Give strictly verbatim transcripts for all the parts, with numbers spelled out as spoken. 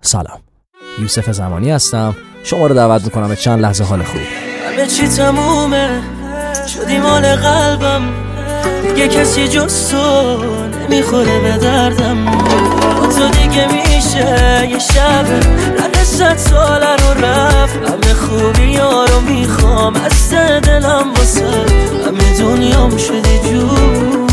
سلام، یوسف زمانی هستم. شما رو دعوت میکنم به چند لحظه حال خوب. همه چی تمومه، شدی مال قلبم، دیگه کسی جز تو نمیخوره به دردم. با تو دیگه میشه یه شب رد صد ساله رو رفت. همه خوبی ها رو میخوام از ته دلم واسه همه دنیام شدی جونم.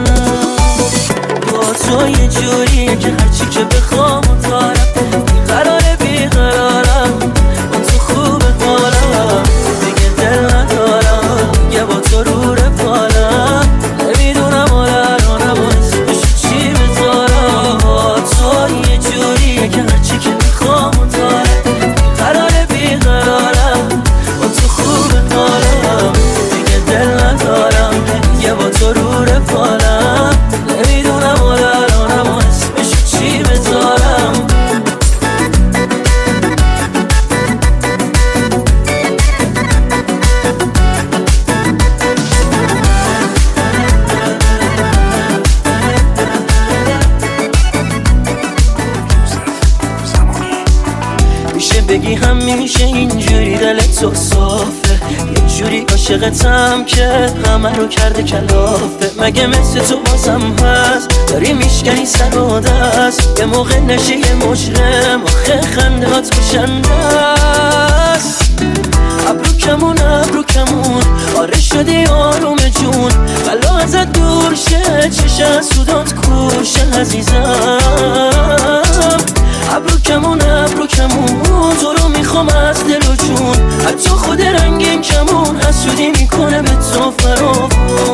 با تو یه جوریه که هرچی که بخوام و دارم قراره بیقرارم. با تو خوب حالم دیگه دل ندارم، یه با تو رو رفالم. نمیدونم آلرانم و اسمشو چی بذارم. با تو یه جوریه که هرچی که بخوام و دارم قراره بیقرارم. با تو خوب حالم دیگه دل ندارم، یه با تو رو رفالم. نمیدونم آلرانم و اسمشو چی بذارم. میشه بگی همیشه اینجوری دلت تو صافه، یه جوری عاشقتم که همه رو کرده کلافه. مگه مثل تو بازم هست داری میشکنی سر و دست؟ یه موقع نشه یه مجرم، آخه خنده هات کشنده است. ابرو کمون ابرو کمون آره شدی آروم جون، بلا ازت دور شه چشه سودات کوشه عزیزم. ابرو کمون ابرو کمون تو رو میخوام از دل و جون، حتی خود رنگین کمون حسودی میکنه به تو فراوون.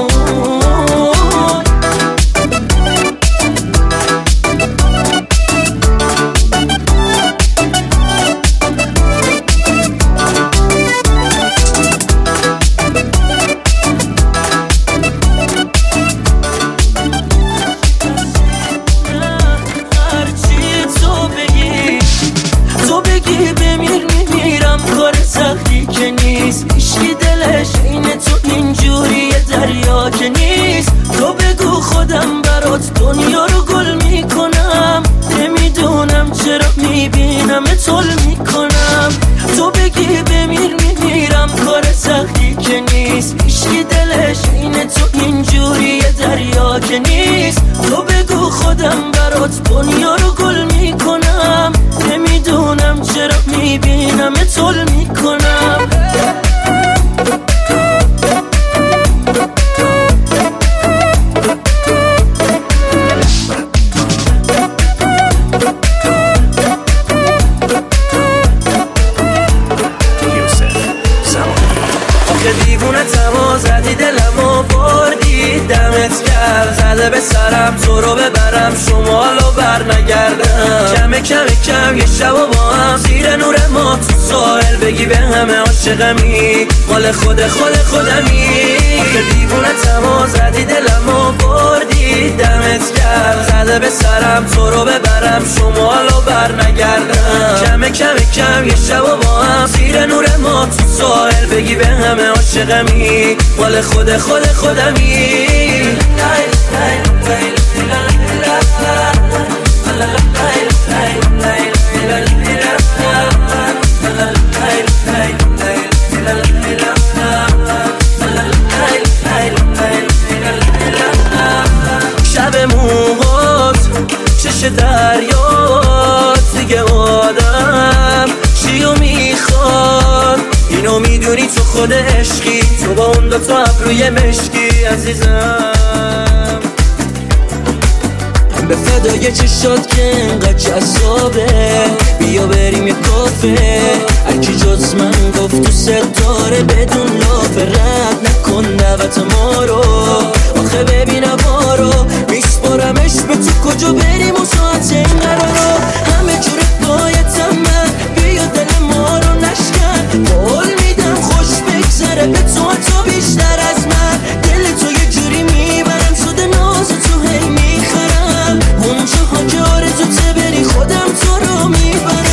دنیا رو گل میکنم، نمیدونم چرا میبینم اتول میکنم. تو بگی بمیر میمیرم، کار سختی که نیست. هیچکی دلش اینه تو اینجوری دریا که نیست. تو بگو خودم برات دنیا رو گل میکنم، نمیدونم چرا میبینم اتول میکنم. زدی دلمو بردی دمت کرد، زده به سرم تو رو ببرم شمالو بر نگردم. کم کم کم یه شب و با هم زیر نور ما تو ساحل بگی به همه عاشقمی، مال خود خود خودمی. آخه دیوونه تما زدی دلمو بردی دمت کرد، زده به سرم تو رو ببرم شمالو بر نگردم. کم کم کم یه شب و با هم زیر نور ما تو ساحل بگی به همه عاشقمی، مال خود خود خودمی. شب موهات چش دریات دیگه آدم چیو میخواد؟ اینو میدونی تو خود عشقی، تو با اون دو تا ابروی مشکی عزیزم. به فدای چشات که انقدر جذابه، بیا بریم یه کافه. هرکی جز من گفت تو ستاره بدون لافه، رد نکن دعوت ما رو. آخه ببین بارو میسپارمش به تو، کجا بریم و ساعت این قرارو. همه جوره بایدم من، بیا دل ما رو نشکن. قول میدم خوش بگذره به تو تا بیشتر از من. دل تو یه جوری میبرم شده ناز تو هی میخرم. اونجاها که آرزوته بری خودم تو رو میبرم.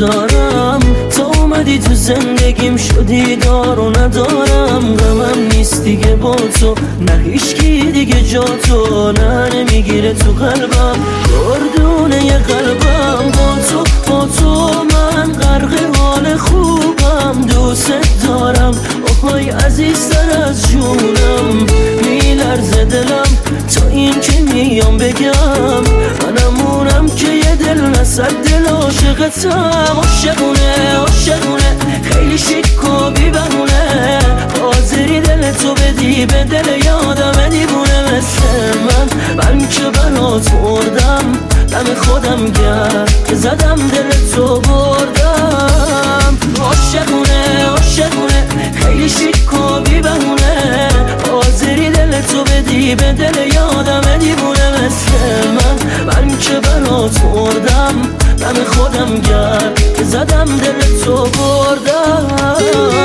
نمیگذارم. تا اومدی تو زندگیم شدی دار و ندارم. غمم نیست دیگه با تو، نه هیچکی دیگه جا تو، نه نمیگیره تو قلبم گردونه یه قلبم. با تو با تو من غرق حال خوبم، دوست دارم اوهای عزیزتر از جونم. میلرزه دلم تا این که میام بگم، منمونم که یه دل نصد دل عاشقتم. عاشقونه عاشقونه خیلی شیک و بی بهونه، حاضری دل تو بدی به دل یادم دیوونه مثل من. من که برات مردم دم خودم گرد که زدم دل تو بردم. عاشقونه عاشقونه خیلی شیک و بی بهونه، حاضری دل تو بدی به دل یادم دیوونه مثل من. من که برات مردم دم خودم گرد که زدم دل تو بردم.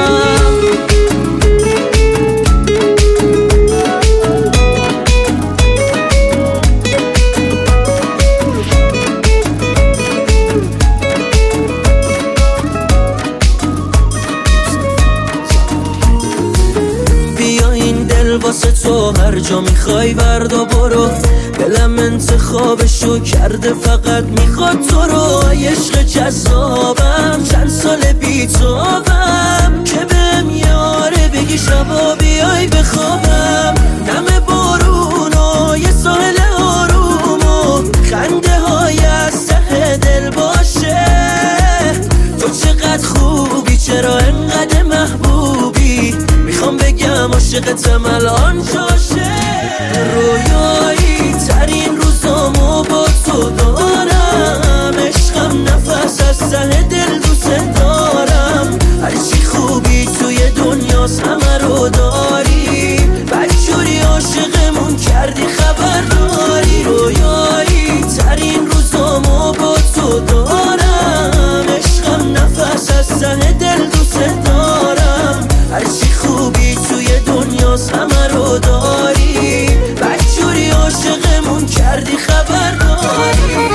واسه تو هر جا میخوای وردا برو، دلم انتخابشو کرده فقط میخواد تو رو. عشق جذابم چند سال بیتابم، که بهم یاره بگی شبا بیای بخوابم. نم بارون و یه ساحل آروم و خنده های از ته دل باشه. تو چقدر خوبی چرا انقدر محبوبی، میخوام بگم عاشقتم الان جاشه. رویایی ترین روزامو با تو دارم، عشقم نفس از ته دل دوست دارم. هرچی خوبی توی دنیاست همه رو داری، بدجوری عاشقمون کردی خبر داری. رویایی ترین روزامو با تو دارم، عشقم نفس از ته دل دوست دارم. هرچی خوبی توی دنیاست همه رو داری، بدجوری عاشقمون کردی خبر داری.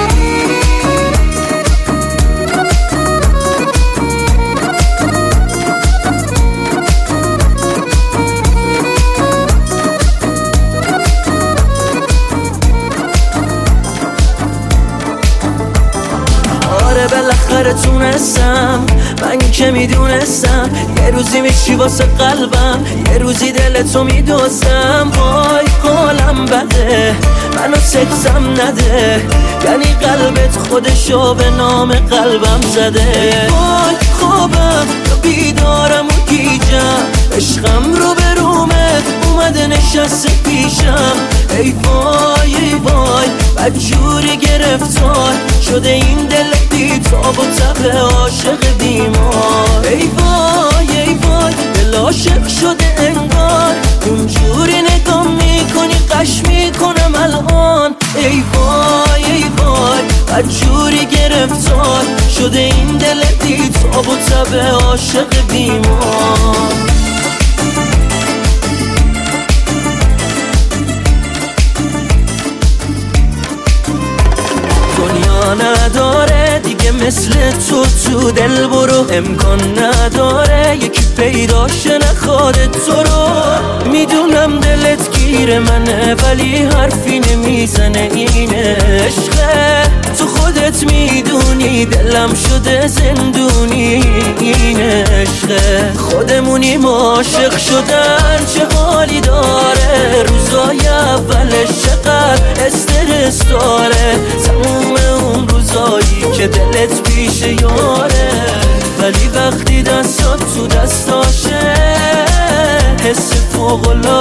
بالاخره تونستم، من که میدونستم یه روزی میشی واسه قلبم، یه روزی دلتو میدوزم. وای حالم بده منو سکسم نده، یعنی قلبت خودشو به نام قلبم زده. وای خوابم یا بیدارم و گیجم، عشقم رو به رومه اومده نشسته پیشم. ای وای ای وای بدجوری گرفتار شده این دل بیتاب و تب عاشق بیمار. ای وای ای وای دل عاشق شده انگار، اونجوری نگاه میکنی قش میکنم الان. ای وای ای وای بدجوری گرفتار شده این دل بیتاب و تب عاشق بیمار. دنیا نداره دیگه مثل تو تو دل برو، امکان نداره یکی پیداش نخواد تو رو. میدونم دلت گیر منه ولی حرفی نمیزنه، این عشقه تو خودت میدونی دلم شده زندونی. این عشقه خودمونیم عاشق شدن چه حالی داره، روزای اولش چقدر استرس داره. تموم اون روزایی که دلت پیش یاره، ولی وقتی دستات تو دستاشه حس فوق‌العاده